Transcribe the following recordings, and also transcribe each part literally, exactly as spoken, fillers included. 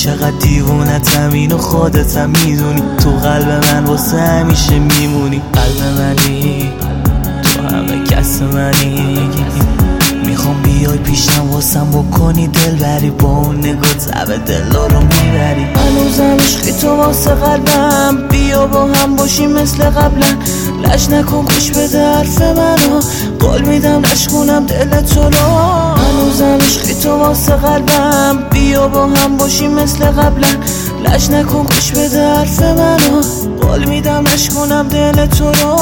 چقدر دیوونتم اینو خودتم میدونی. تو قلب من واسه همیشه میمونی. قلب منی، تو همه کس منی. میخوام بیای پیشم واسم بکنی دل بری. با اون نگاه تب دلا رو میبری. هنوزم عشقی تو واسه قلبم. بیا با هم باشیم مثل قبلا. لج نکن گوش بده حرف منو. قول میدم نشکنم دل تو رو. هنوزم عشقی تو واسه قلبم. بیا با هم باشیم مثل قبلا. لج نکن گوش بده حرف منو. قول میدم نشکنم دل تو رو.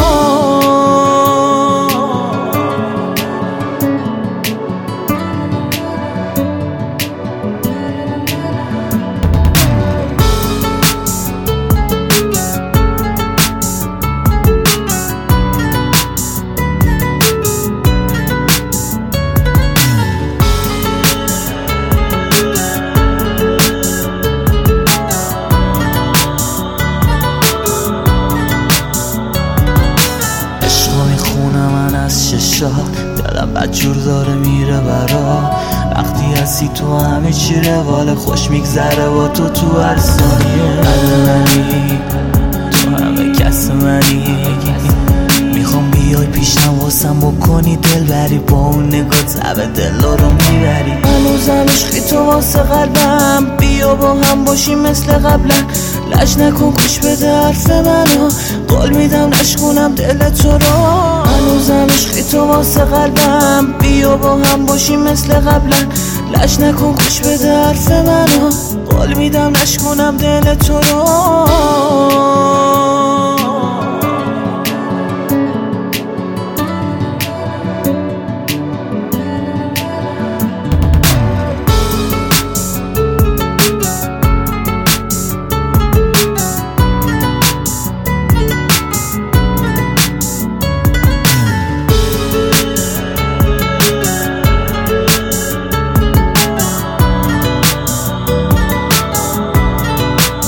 دلم بدجور داره میره برا. وقتی هستی تو همه چی روال خوش میگذره با تو تو هر ثانیه. قلب منی، تو همه کس منی. میخوام بیای پیشم واسم بکنی دل بری. با اون نگاه تب دلا رو میبری. هنوزم عشقی تو واسه قلبم. بیا با هم باشیم مثل قبلا. لج نکن گوش بده حرف منو. قول میدم نشکنم دل تو رو. هنوزم عشقی تو واسه قلبم. بیا با هم باشیم مثل قبلا. لج نکن گوش بده حرف منو. قول میدم نشکنم دل تو رو.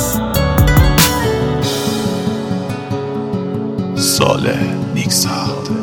صالح نیکساوند.